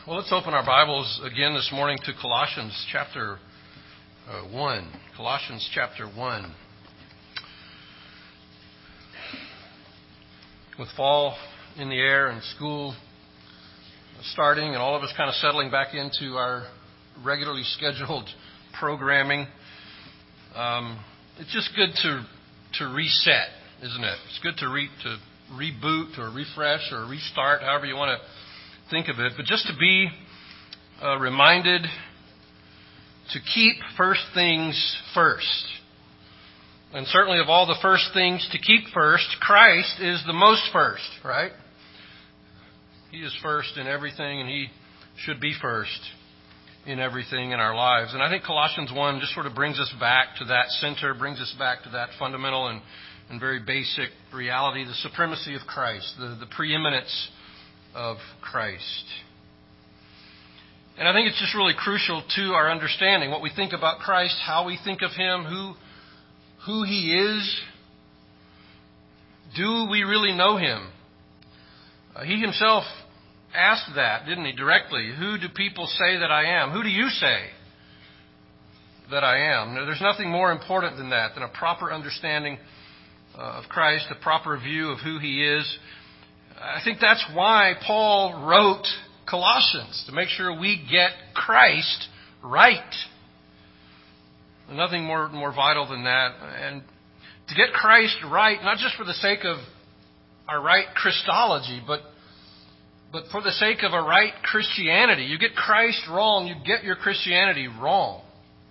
Well, let's open our Bibles again this morning to Colossians chapter 1. Colossians chapter 1. With fall in the air and school starting and all of us kind of settling back into our regularly scheduled programming, it's just good to reset, isn't it? It's good to reboot or refresh or restart, however you want to think of it, but just to be reminded to keep first things first. And certainly of all the first things to keep first, Christ is the most first, right? He is first in everything, and He should be first in everything in our lives. And I think Colossians 1 just sort of brings us back to that center, brings us back to that fundamental and very basic reality, the supremacy of Christ, the preeminence of Christ. And I think it's just really crucial to our understanding what we think about Christ, how we think of Him, who He is. Do we really know Him? He Himself asked that, didn't He, directly? Who do people say that I am? Who do you say that I am? Now, there's nothing more important than that, than a proper understanding of Christ, a proper view of who He is. I think that's why Paul wrote Colossians, to make sure we get Christ right. Nothing more vital than that. And to get Christ right, not just for the sake of our right Christology, but for the sake of a right Christianity. You get Christ wrong, you get your Christianity wrong.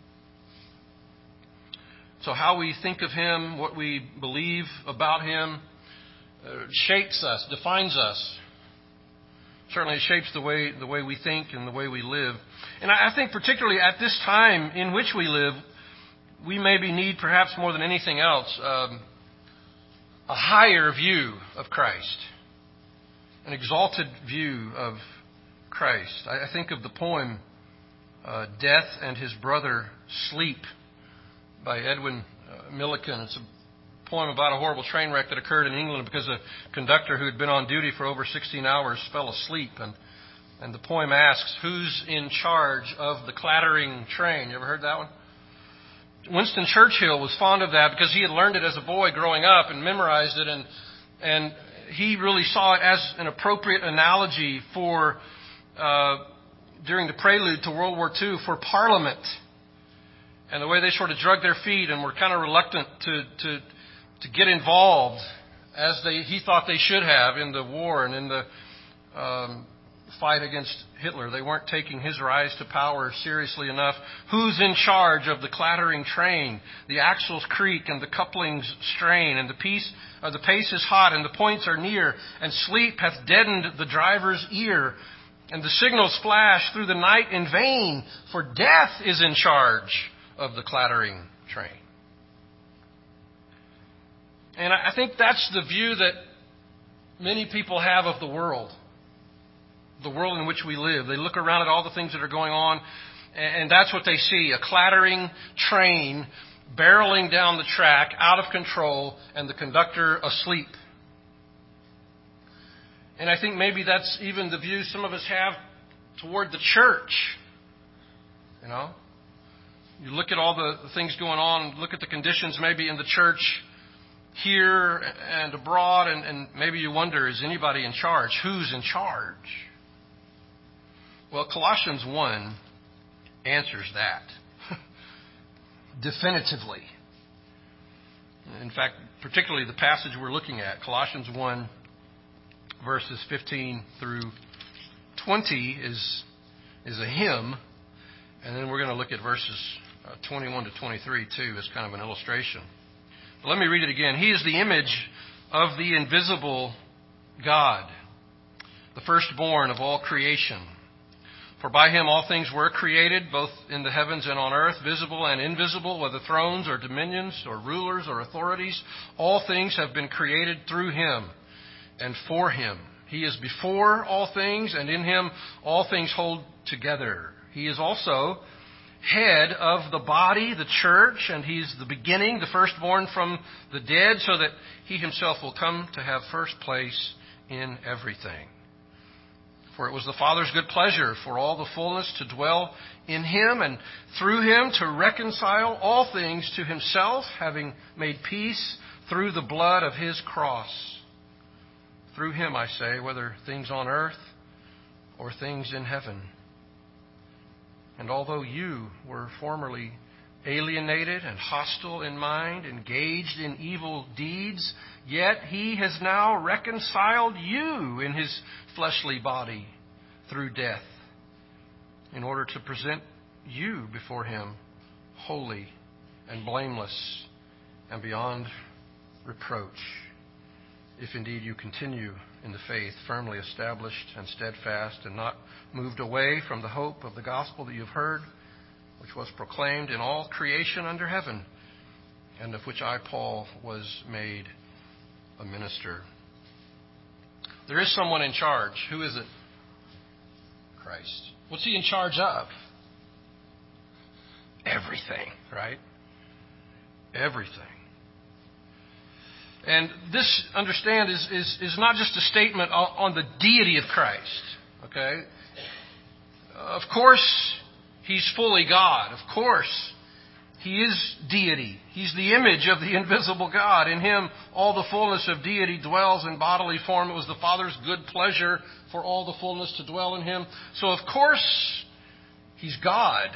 So how we think of Him, what we believe about Him, shapes us, defines us. Certainly it shapes the way we think and the way we live. And I think particularly at this time in which we live, we maybe need, perhaps more than anything else, a higher view of Christ, an exalted view of Christ. I think of the poem Death and His Brother Sleep by Edwin Milliken. It's a poem about a horrible train wreck that occurred in England because a conductor who had been on duty for over 16 hours fell asleep. And the poem asks, who's in charge of the clattering train? You ever heard that one? Winston Churchill was fond of that because he had learned it as a boy growing up and memorized it, and he really saw it as an appropriate analogy for during the prelude to World War II for Parliament, and the way they sort of drug their feet and were kind of reluctant to get involved as he thought they should have in the war and in the fight against Hitler. They weren't taking his rise to power seriously enough. Who's in charge of the clattering train? The axles creak and the couplings strain, and the pace is hot and the points are near, and sleep hath deadened the driver's ear, and the signals flash through the night in vain, for death is in charge of the clattering train. And I think that's the view that many people have of the world in which we live. They look around at all the things that are going on, and that's what they see, a clattering train barreling down the track, out of control, and the conductor asleep. And I think maybe that's even the view some of us have toward the church. You know? You look at all the things going on, look at the conditions maybe in the church here and abroad, and maybe you wonder, is anybody in charge? Who's in charge? Well, Colossians 1 answers that definitively. In fact, particularly the passage we're looking at, Colossians 1, verses 15 through 20 is a hymn, and then we're going to look at verses 21 to 23 too as kind of an illustration. But let me read it again. He is the image of the invisible God, the firstborn of all creation. For by Him all things were created, both in the heavens and on earth, visible and invisible, whether thrones or dominions or rulers or authorities. All things have been created through Him and for Him. He is before all things, and in Him all things hold together. He is also head of the body, the church, and He's the beginning, the firstborn from the dead, so that He Himself will come to have first place in everything. For it was the Father's good pleasure for all the fullness to dwell in him, and through him to reconcile all things to himself, having made peace through the blood of his cross. Through him, I say, whether things on earth or things in heaven. And although you were formerly alienated and hostile in mind, engaged in evil deeds, yet he has now reconciled you in his fleshly body through death, in order to present you before him holy and blameless and beyond reproach, if indeed you continue in the faith, firmly established and steadfast, and not moved away from the hope of the gospel that you've heard, which was proclaimed in all creation under heaven, and of which I, Paul, was made a minister. There is someone in charge. Who is it? Christ. What's he in charge of? Everything, right? Everything. And this, understand, is not just a statement on the deity of Christ. Okay? Of course, he's fully God. Of course, he is deity. He's the image of the invisible God. In him, all the fullness of deity dwells in bodily form. It was the Father's good pleasure for all the fullness to dwell in him. So, of course, he's God.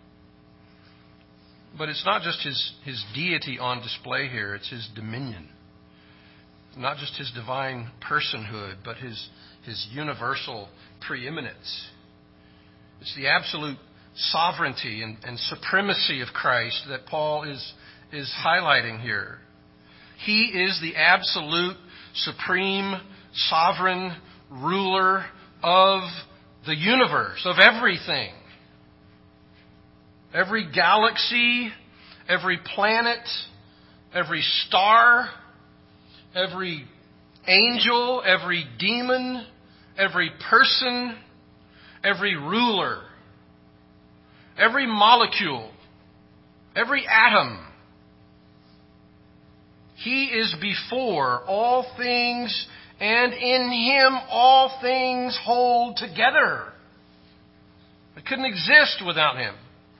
But it's not just his deity on display here. It's his dominion. Not just his divine personhood, but his universal preeminence. It's the absolute sovereignty and supremacy of Christ that Paul is highlighting here. He is the absolute, supreme, sovereign ruler of the universe, of everything. Every galaxy, every planet, every star, every angel, every demon, every person, every ruler, every molecule, every atom. He is before all things, and in him all things hold together. It couldn't exist without him.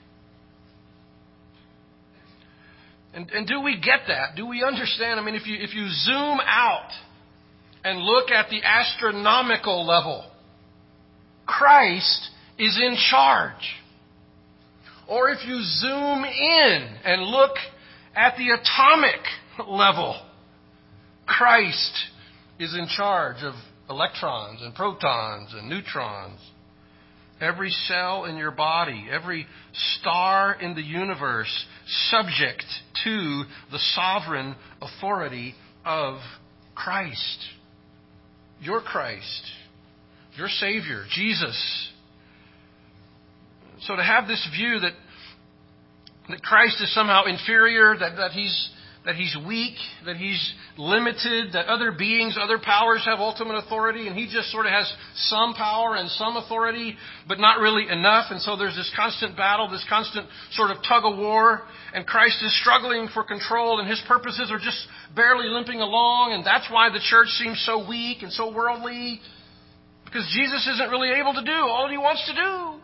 And do we get that? Do we understand? I mean, if you zoom out and look at the astronomical level, Christ is in charge. Or if you zoom in and look at the atomic level, Christ is in charge of electrons and protons and neutrons. Every cell in your body, every star in the universe, subject to the sovereign authority of Christ. Your Christ, your Savior, Jesus. So to have this view that Christ is somehow inferior, that he's weak, that he's limited, that other beings, other powers have ultimate authority, and he just sort of has some power and some authority, but not really enough. And so there's this constant battle, this constant sort of tug of war, and Christ is struggling for control, and his purposes are just barely limping along, and that's why the church seems so weak and so worldly, because Jesus isn't really able to do all he wants to do.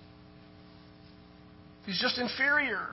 He's just inferior.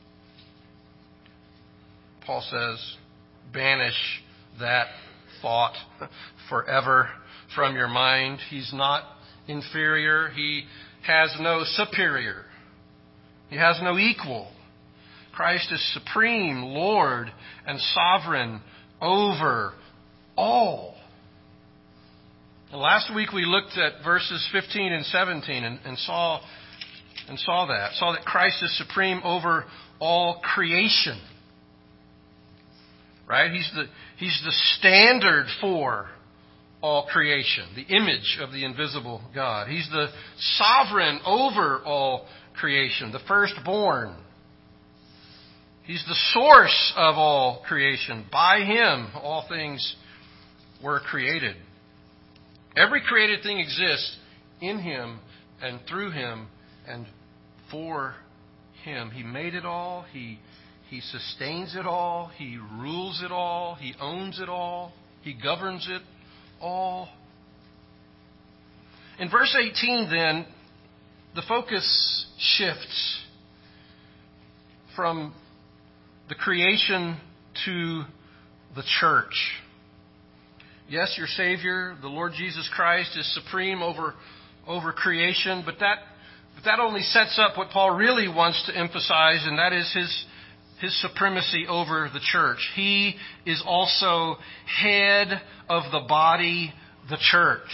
Paul says, banish that thought forever from your mind. He's not inferior. He has no superior. He has no equal. Christ is supreme, Lord, and sovereign over all. And last week we looked at verses 15 and 17 and saw that Christ is supreme over all creation. Right? He's the standard for all creation, the image of the invisible God. He's the sovereign over all creation, the firstborn. He's the source of all creation. By him, all things were created. Every created thing exists in him and through him and for him. He made it all. He sustains it all. He rules it all. He owns it all. He governs it all. In verse 18, then, the focus shifts from the creation to the church. Yes, your Savior, the Lord Jesus Christ, is supreme over creation, but that only sets up what Paul really wants to emphasize, and that is his supremacy over the church. He is also head of the body, the church.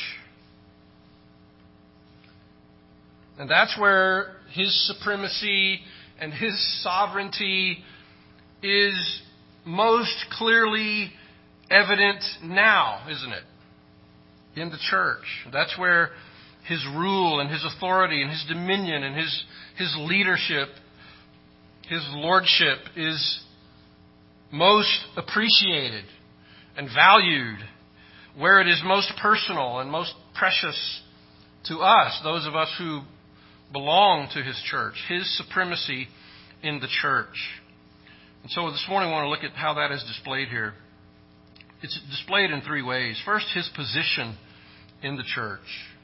And that's where his supremacy and his sovereignty is most clearly evident now, isn't it? In the church. That's where his rule and his authority and his dominion and his leadership, his lordship is most appreciated and valued, where it is most personal and most precious to us, those of us who belong to his church, his supremacy in the church. And so this morning I want to look at how that is displayed here. It's displayed in three ways. First, his position in the church.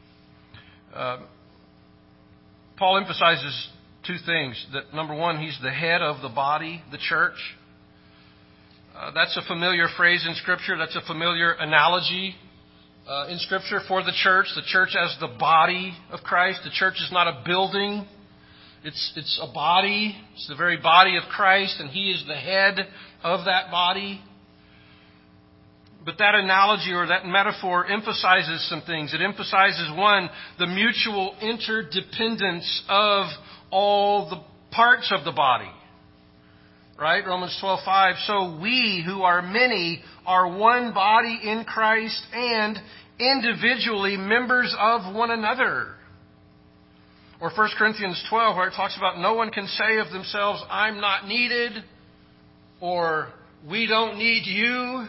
Paul emphasizes two things. That number one, he's the head of the body, the church. That's a familiar phrase in Scripture. That's a familiar analogy in Scripture for the church. The church as the body of Christ. The church is not a building. It's a body. It's the very body of Christ, and he is the head of that body. But that analogy or that metaphor emphasizes some things. It emphasizes, one, the mutual interdependence of all the parts of the body. Right? Romans 12:5. So we who are many are one body in Christ and individually members of one another. Or 1 Corinthians 12, where it talks about no one can say of themselves, I'm not needed, or we don't need you.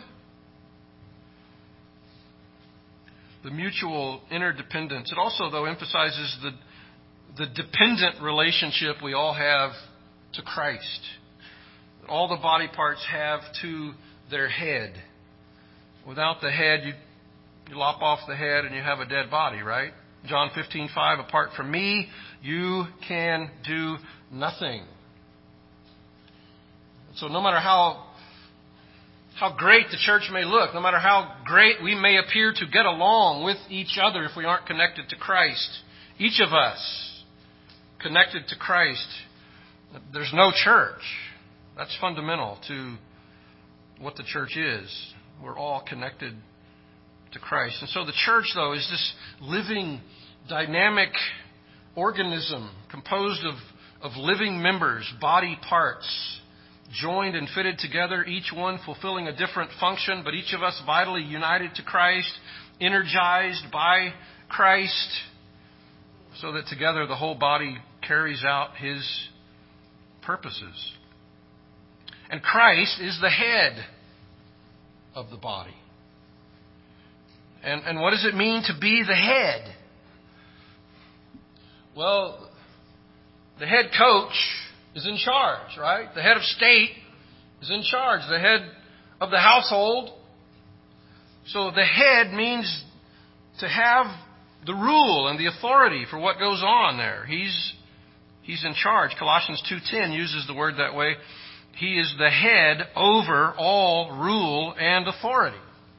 The mutual interdependence. It also, though, emphasizes the dependent relationship we all have to Christ. All the body parts have to their head. Without the head, you lop off the head and you have a dead body, right? John 15:5, apart from me, you can do nothing. So no matter how great the church may look, no matter how great we may appear to get along with each other if we aren't connected to Christ, each of us connected to Christ, there's no church. That's fundamental to what the church is. We're all connected to Christ. And so the church, though, is this living, dynamic organism composed of living members, body parts, joined and fitted together, each one fulfilling a different function, but each of us vitally united to Christ, energized by Christ, so that together the whole body carries out his purposes. And Christ is the head of the body. And what does it mean to be the head? Well, the head coach is in charge, right? The head of state is in charge. The head of the household. So the head means to have the rule and the authority for what goes on there. He's in charge. Colossians 2:10 uses the word that way. He is the head over all rule and authority.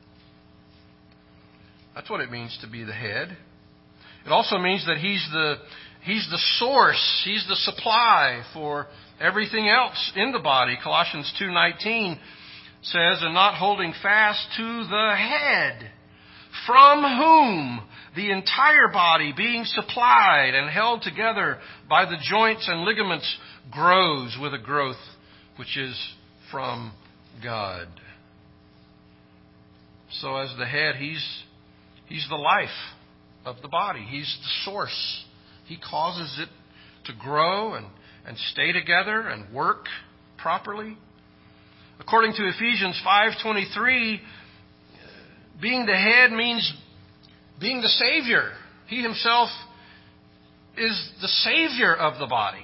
That's what it means to be the head. It also means that he's the source. He's the supply for everything else in the body. Colossians 2:19 says, and not holding fast to the head, from whom the entire body, being supplied and held together by the joints and ligaments, grows with a growth which is from God. So as the head, he's the life of the body. He's the source. He causes it to grow and stay together and work properly. According to Ephesians 5:23, being the head means being the Savior. He himself is the Savior of the body.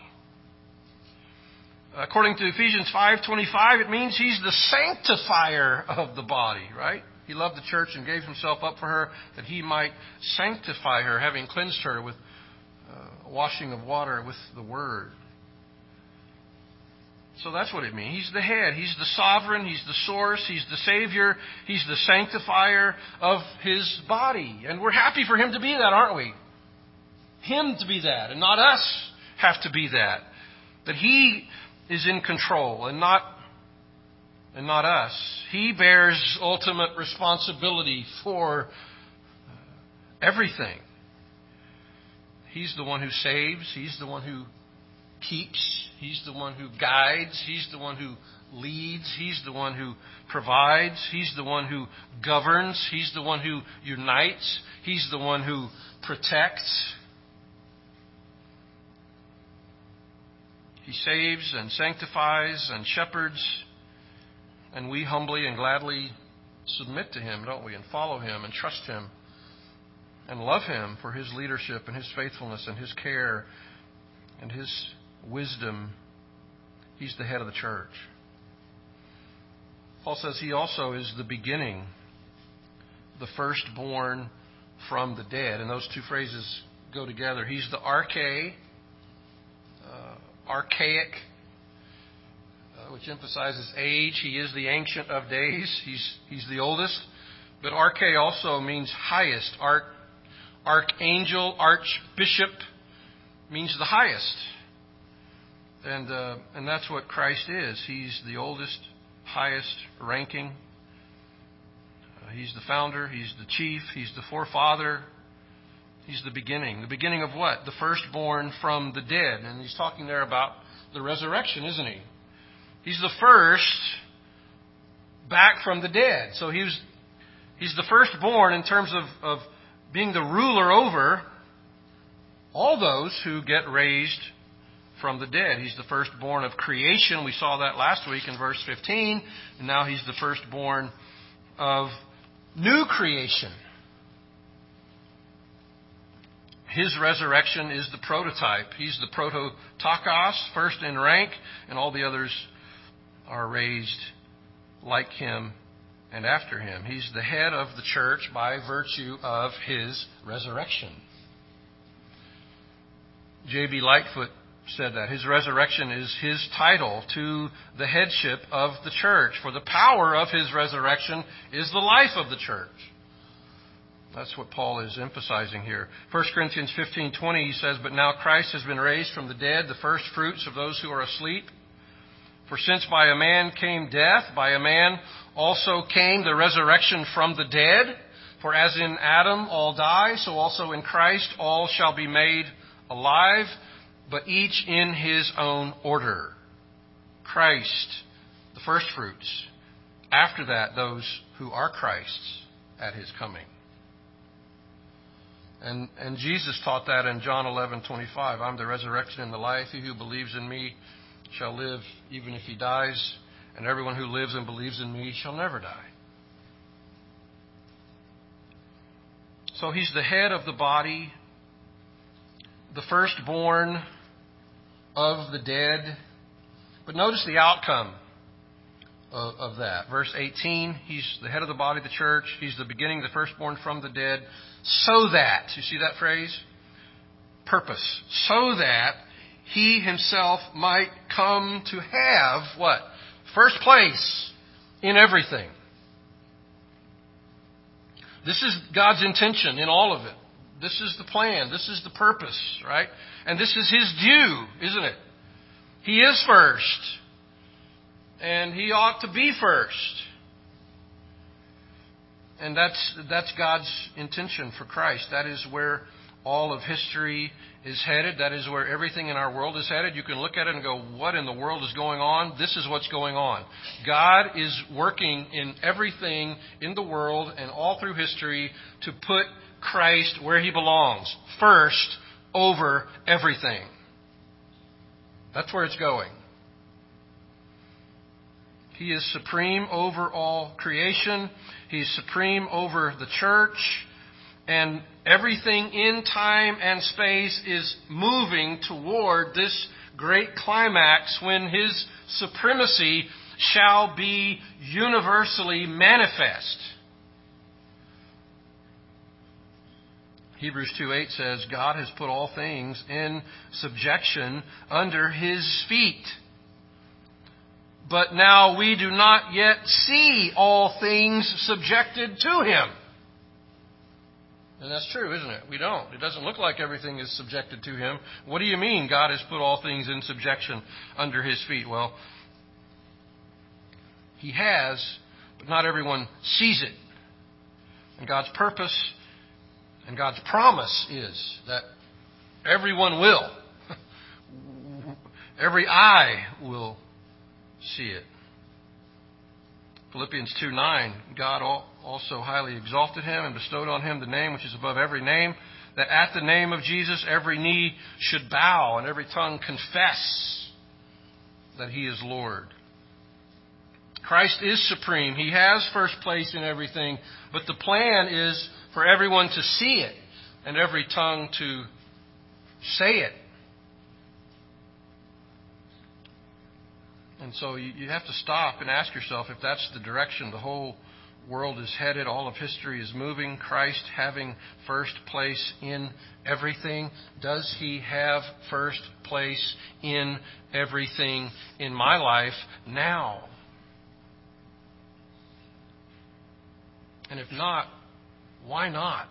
According to Ephesians 5:25, it means he's the sanctifier of the body, right? He loved the church and gave himself up for her that he might sanctify her, having cleansed her with washing of water with the word. So that's what it means. He's the head. He's the sovereign. He's the source. He's the Savior. He's the sanctifier of His body. And we're happy for Him to be that, aren't we? Him to be that, and not us have to be that. That He is in control and not us. He bears ultimate responsibility for everything. He's the one who saves. He's the one who keeps. He's the one who guides. He's the one who leads. He's the one who provides. He's the one who governs. He's the one who unites. He's the one who protects. He saves and sanctifies and shepherds. And we humbly and gladly submit to Him, don't we? And follow Him and trust Him. And love Him for His leadership and His faithfulness and His care and His wisdom. He's the head of the church. Paul says He also is the beginning, the firstborn from the dead. And those two phrases go together. He's the archaic, which emphasizes age. He is the Ancient of Days. He's the oldest. But arche also means highest. Archangel, archbishop means the highest. And that's what Christ is. He's the oldest, highest ranking. He's the founder. He's the chief. He's the forefather. He's the beginning. The beginning of what? The firstborn from the dead. And he's talking there about the resurrection, isn't he? He's the first back from the dead. So he's the firstborn in terms of being the ruler over all those who get raised from the dead. He's the firstborn of creation. We saw that last week in verse 15. And now He's the firstborn of new creation. His resurrection is the prototype. He's the prototokos, first in rank, and all the others are raised like Him and after Him. He's the head of the church by virtue of His resurrection. J.B. Lightfoot said that. His resurrection is His title to the headship of the church. For the power of His resurrection is the life of the church. That's what Paul is emphasizing here. 1 Corinthians 15:20, he says, "But now Christ has been raised from the dead, the first fruits of those who are asleep. For since by a man came death, by a man also came the resurrection from the dead. For as in Adam all die, so also in Christ all shall be made alive, but each in his own order. Christ, the first fruits. After that, those who are Christ's at His coming." And Jesus taught that in John 11:25. "I'm the resurrection and the life. He who believes in me shall live even if he dies, and everyone who lives and believes in me shall never die." So He's the head of the body, the firstborn of the dead. But notice the outcome of that. Verse 18, He's the head of the body of the church. He's the beginning, the firstborn from the dead. So that, you see that phrase? Purpose. So that He Himself might come to have what? First place in everything. This is God's intention in all of it. This is the plan. This is the purpose, right? And this is His due, isn't it? He is first. And He ought to be first. And that's God's intention for Christ. That is where all of history is headed. That is where everything in our world is headed. You can look at it and go, what in the world is going on? This is what's going on. God is working in everything in the world and all through history to put Christ where He belongs. First over everything. That's where it's going. He is supreme over all creation. He's supreme over the church. And everything in time and space is moving toward this great climax when His supremacy shall be universally manifest. Hebrews 2:8 says, God has put all things in subjection under His feet. But now we do not yet see all things subjected to Him. And that's true, isn't it? We don't. It doesn't look like everything is subjected to Him. What do you mean God has put all things in subjection under His feet? Well, He has, but not everyone sees it. And God's purpose and God's promise is that everyone will. Every eye will see it. Philippians 2:9, God also highly exalted Him and bestowed on Him the name which is above every name, that at the name of Jesus every knee should bow and every tongue confess that He is Lord. Christ is supreme. He has first place in everything, but the plan is for everyone to see it and every tongue to say it. And so you have to stop and ask yourself if that's the direction the whole world is headed, all of history is moving, Christ having first place in everything. Does He have first place in everything in my life now? And if not, why not?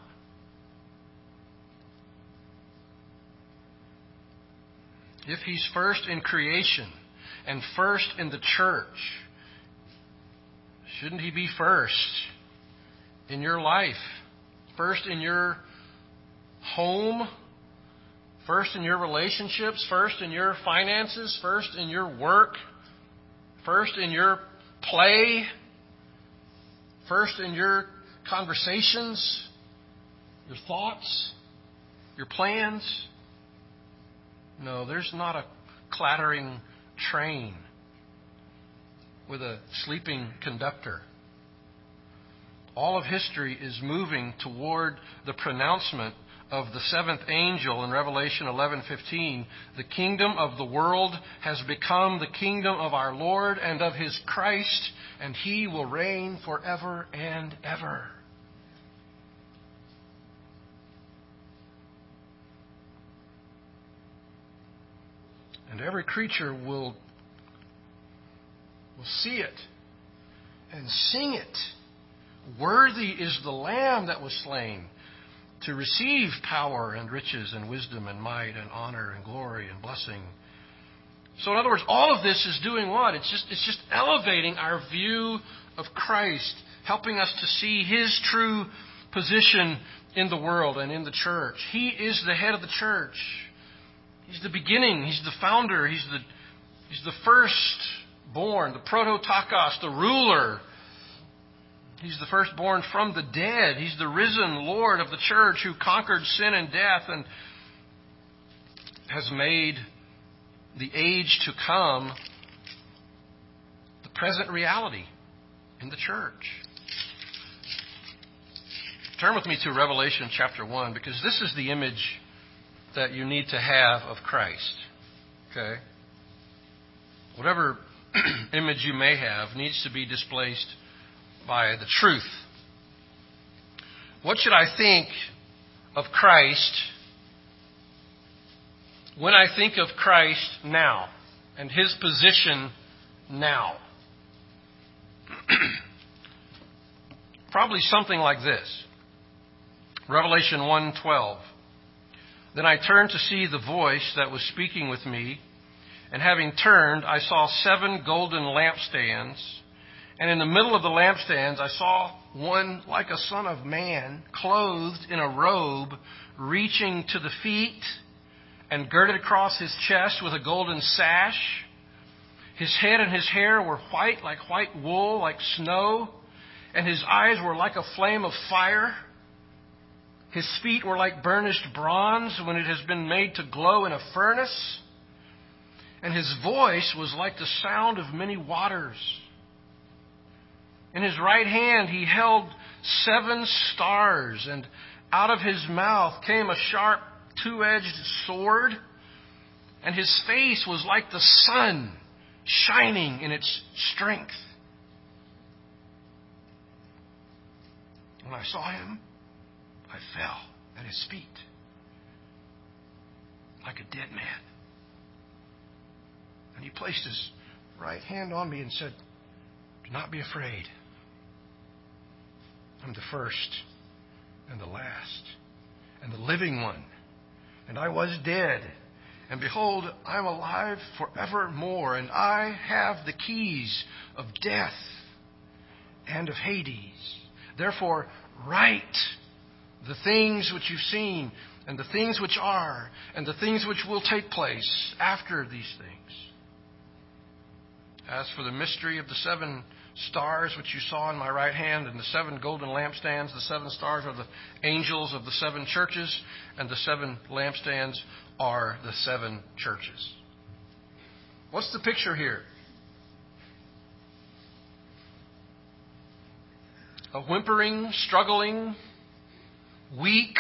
If He's first in creation and first in the church, shouldn't He be first in your life? First in your home? First in your relationships? First in your finances? First in your work? First in your play? First in your conversations? Your thoughts? Your plans? No, there's not a clattering train with a sleeping conductor. All of history is moving toward the pronouncement of the seventh angel in Revelation 11:15. The kingdom of the world has become the kingdom of our Lord and of His Christ, and He will reign forever and ever. And every creature will see it and sing it. Worthy is the Lamb that was slain to receive power and riches and wisdom and might and honor and glory and blessing. So in other words, all of this is doing what? It's just elevating our view of Christ, helping us to see His true position in the world and in the church. He is the head of the church. He's the beginning. He's the founder. He's the firstborn, the prototokos, the ruler. He's the firstborn from the dead. He's the risen Lord of the church who conquered sin and death and has made the age to come the present reality in the church. Turn with me to Revelation chapter 1, because this is the image that you need to have of Christ. Okay? Whatever image you may have needs to be displaced by the truth. What should I think of Christ when I think of Christ now and His position now? Probably something like this. Revelation 1:12. Then I turned to see the voice that was speaking with me, and having turned, I saw 7 golden lampstands, and in the middle of the lampstands I saw one like a son of man, clothed in a robe, reaching to the feet, and girded across his chest with a golden sash. His head and his hair were white, like white wool, like snow, and his eyes were like a flame of fire. His feet were like burnished bronze when it has been made to glow in a furnace. And his voice was like the sound of many waters. In his right hand he held 7 stars, and out of his mouth came a sharp 2-edged sword. And his face was like the sun, shining in its strength. When I saw him, I fell at his feet like a dead man. And he placed his right hand on me and said, "Do not be afraid. I'm the first and the last and the living one. And I was dead. And behold, I am alive forevermore. And I have the keys of death and of Hades. Therefore, write the things which you've seen, and the things which are, and the things which will take place after these things. As for the mystery of the 7 stars which you saw in my right hand, and the 7 golden lampstands, the 7 stars are the angels of the 7 churches, and the 7 lampstands are the 7 churches." What's the picture here? A whimpering, struggling, weak,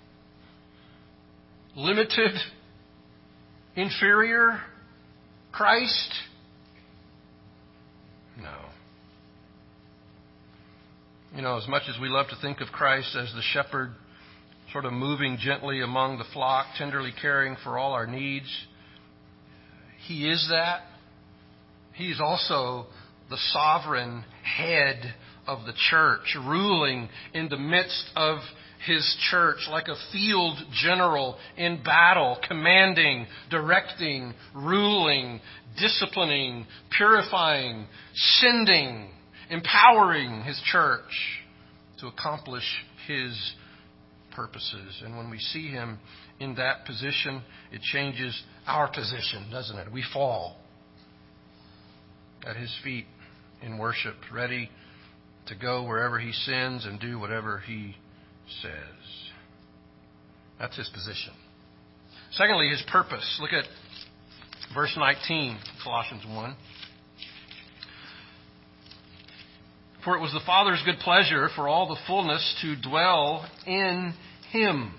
limited, inferior Christ? No. As much as we love to think of Christ as the shepherd, sort of moving gently among the flock, tenderly caring for all our needs, He is that. He is also the sovereign head of the church, ruling in the midst of His church like a field general in battle, commanding, directing, ruling, disciplining, purifying, sending, empowering His church to accomplish His purposes. And when we see Him in that position, it changes our position, doesn't it? We fall at His feet in worship, ready to go wherever He sends and do whatever He says. That's His position. Secondly, His purpose. Look at verse 19, Colossians 1. "For it was the Father's good pleasure for all the fullness to dwell in Him."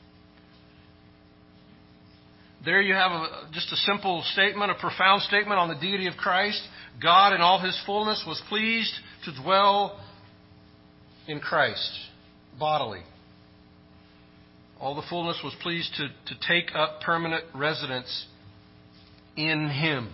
There you have just a simple statement, a profound statement on the deity of Christ. God in all His fullness was pleased to dwell in Christ bodily. All the fullness was pleased to take up permanent residence in Him.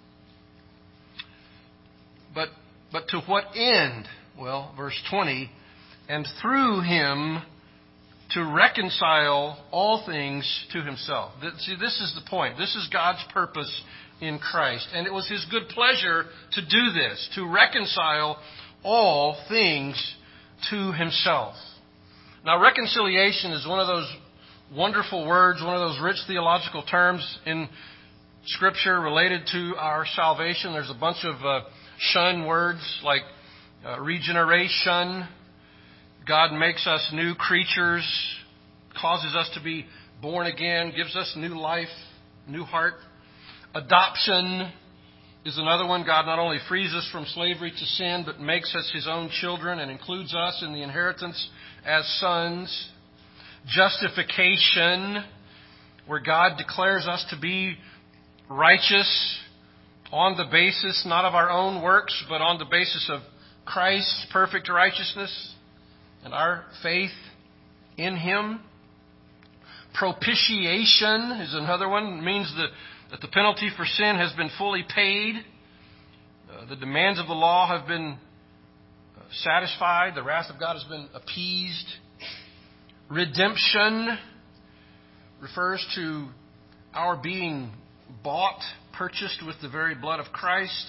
But to what end? Well, verse 20, "And through Him to reconcile all things to Himself." See, this is the point. This is God's purpose in Christ. And it was His good pleasure to do this, to reconcile all things to Himself. Now, reconciliation is one of those wonderful words, one of those rich theological terms in Scripture related to our salvation. There's a bunch of shun words like regeneration. God makes us new creatures, causes us to be born again, gives us new life, new heart. Adoption is another one. God not only frees us from slavery to sin, but makes us His own children and includes us in the inheritance as sons. Justification, where God declares us to be righteous on the basis not of our own works, but on the basis of Christ's perfect righteousness and our faith in Him. Propitiation is another one. It means that the penalty for sin has been fully paid. The demands of the law have been satisfied. The wrath of God has been appeased. Redemption refers to our being bought, purchased with the very blood of Christ.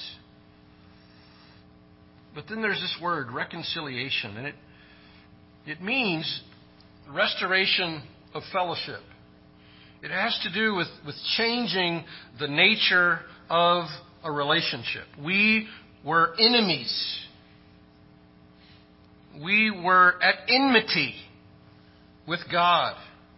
But then there's this word, reconciliation, and it means restoration of fellowship. It has to do with changing the nature of a relationship. We were enemies. We were at enmity with God.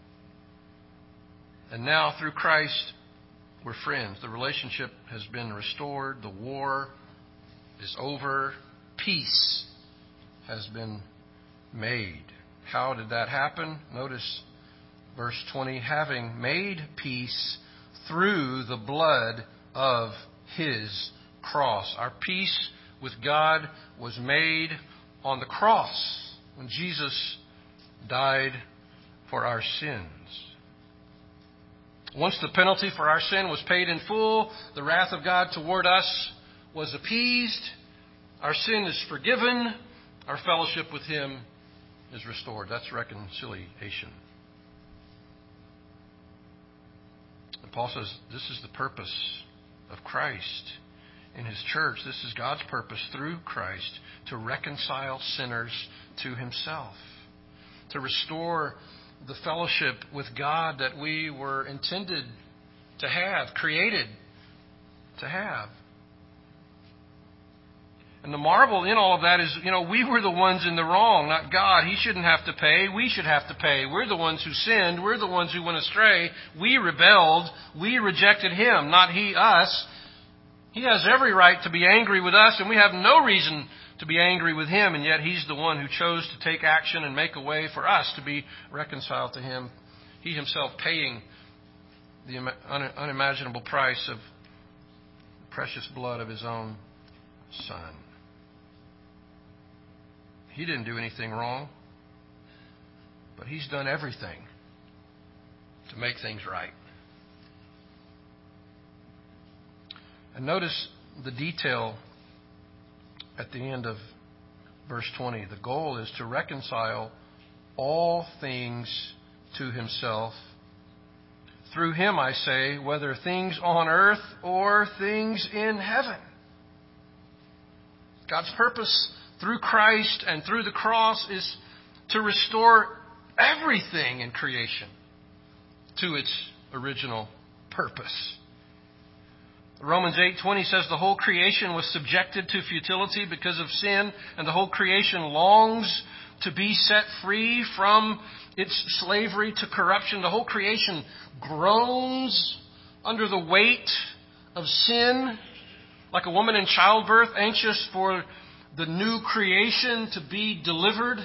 And now through Christ, we're friends. The relationship has been restored. The war is over. Peace has been made. How did that happen? Notice verse 20, "Having made peace through the blood of His cross." Our peace with God was made on the cross when Jesus died for our sins. Once the penalty for our sin was paid in full, the wrath of God toward us was appeased, our sin is forgiven, our fellowship with Him is restored. That's reconciliation. And Paul says this is the purpose of Christ in His church. This is God's purpose through Christ to reconcile sinners to Himself, to restore the fellowship with God that we were intended to have, created to have. And the marvel in all of that is, we were the ones in the wrong, not God. He shouldn't have to pay. We should have to pay. We're the ones who sinned. We're the ones who went astray. We rebelled. We rejected Him, not He us. He has every right to be angry with us, and we have no reason to be angry with Him, and yet He's the one who chose to take action and make a way for us to be reconciled to Him. He Himself paying the unimaginable price of the precious blood of His own Son. He didn't do anything wrong, but He's done everything to make things right. And notice the detail at the end of verse 20. The goal is to reconcile all things to Himself. Through Him, I say, whether things on earth or things in heaven. God's purpose through Christ and through the cross is to restore everything in creation to its original purpose. Romans 8:20 says the whole creation was subjected to futility because of sin, and the whole creation longs to be set free from its slavery to corruption. The whole creation groans under the weight of sin, like a woman in childbirth, anxious for the new creation to be delivered.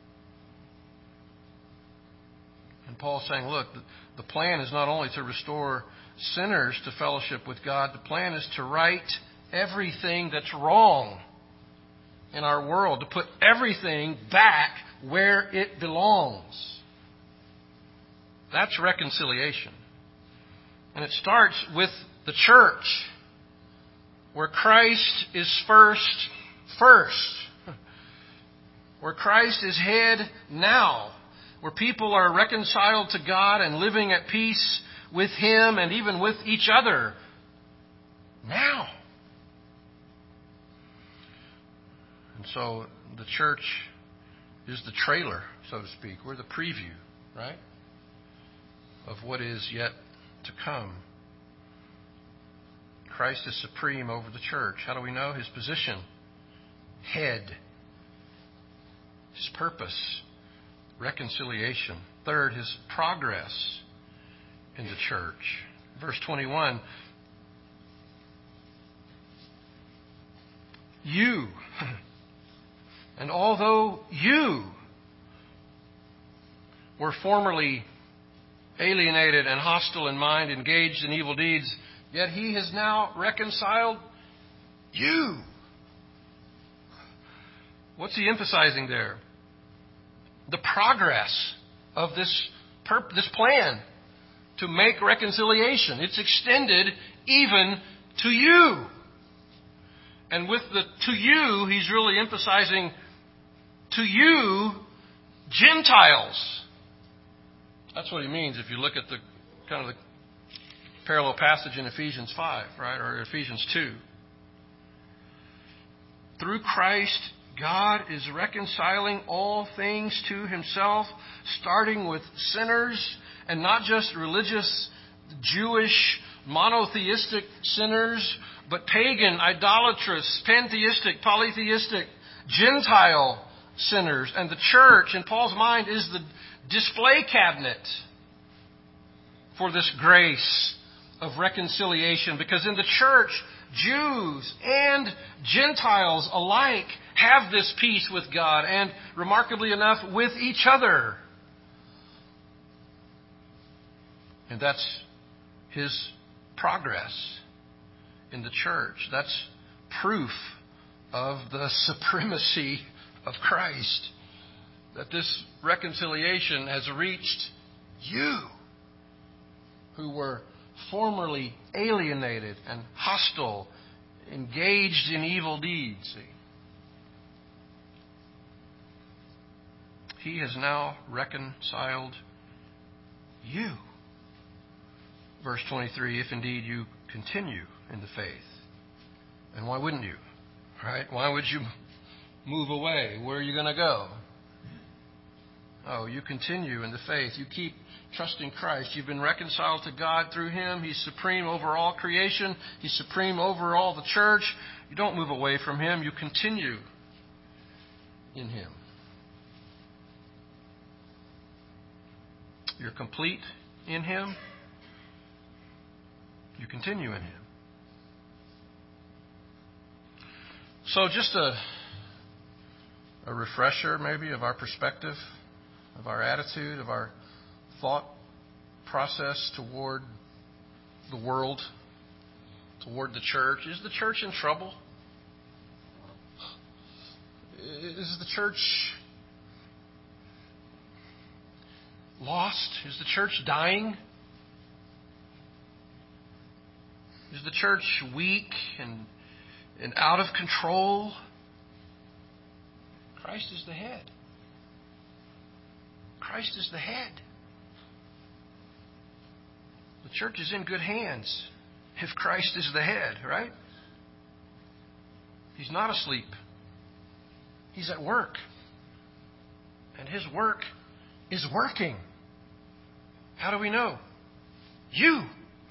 And Paul's saying, look, the plan is not only to restore sinners to fellowship with God. The plan is to right everything that's wrong in our world, to put everything back where it belongs. That's reconciliation. And it starts with the church, where Christ is first. Where Christ is head now. Where people are reconciled to God and living at peace with Him and even with each other now. And so the church is the trailer, so to speak. We're the preview, right, of what is yet to come. Christ is supreme over the church. How do we know? His position, head. His purpose, reconciliation. Third, His progress in the church. Verse 21. You, and although you were formerly alienated and hostile in mind, engaged in evil deeds, yet He has now reconciled you. What's He emphasizing there? The progress of this plan to make reconciliation. It's extended even to you. And with the to you, He's really emphasizing to you, Gentiles. That's what He means if you look at the kind of the parallel passage in Ephesians 5, right? Or Ephesians 2. Through Christ, God is reconciling all things to Himself, starting with sinners, and not just religious, Jewish, monotheistic sinners, but pagan, idolatrous, pantheistic, polytheistic, Gentile sinners. And the church, in Paul's mind, is the display cabinet for this grace of reconciliation. Because in the church, Jews and Gentiles alike have this peace with God and, remarkably enough, with each other. And that's His progress in the church. That's proof of the supremacy of Christ. That this reconciliation has reached You, who were formerly alienated and hostile, engaged in evil deeds. See? He has now reconciled you. Verse 23, if indeed you continue in the faith. And why wouldn't you? Right? Why would you move away? Where are you going to go? Oh, you continue in the faith. You keep trusting Christ. You've been reconciled to God through Him. He's supreme over all creation. He's supreme over all the church. You don't move away from Him. You continue in Him. You're complete in Him. You continue in Him. So just a refresher maybe of our perspective, of our attitude, of our thought process toward the world, toward the church. Is the church in trouble? Is the church lost? Is the church dying? Is the church weak and out of control? Christ is the head. Christ is the head. The church is in good hands if Christ is the head, right? He's not asleep. He's at work. And His work is working. How do we know? You.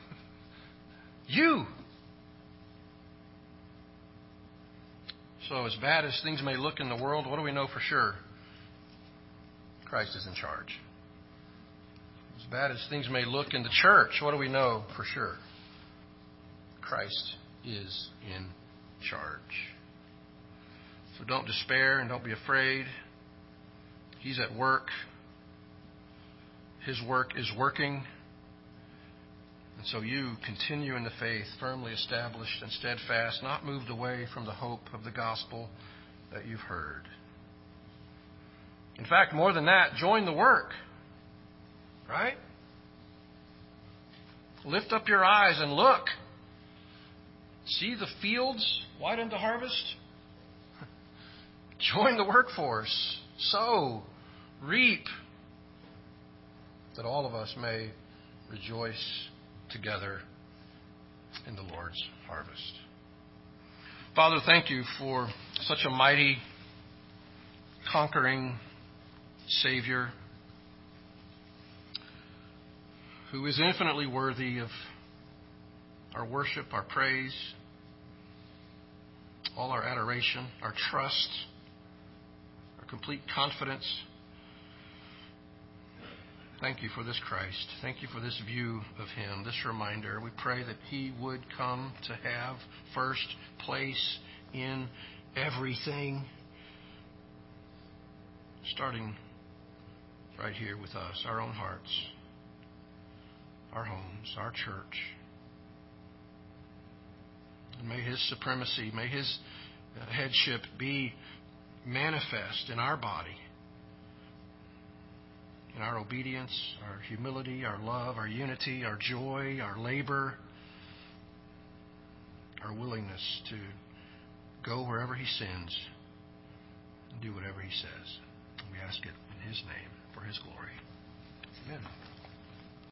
So as bad as things may look in the world, what do we know for sure? Christ is in charge. As bad as things may look in the church, what do we know for sure? Christ is in charge. So don't despair and don't be afraid. He's at work. His work is working. And so you continue in the faith, firmly established and steadfast, not moved away from the hope of the gospel that you've heard. In fact, more than that, join the work. Right? Lift up your eyes and look. See the fields white unto harvest? Join the workforce. Sow, reap, that all of us may rejoice together in the Lord's harvest. Father, thank you for such a mighty, conquering Savior who is infinitely worthy of our worship, our praise, all our adoration, our trust, our complete confidence. Thank you for this Christ. Thank you for this view of Him, this reminder. We pray that He would come to have first place in everything, starting right here with us, our own hearts, our homes, our church. And may His supremacy, may His headship be manifest in our body, in our obedience, our humility, our love, our unity, our joy, our labor, our willingness to go wherever He sends and do whatever He says. We ask it in His name for His glory. Amen.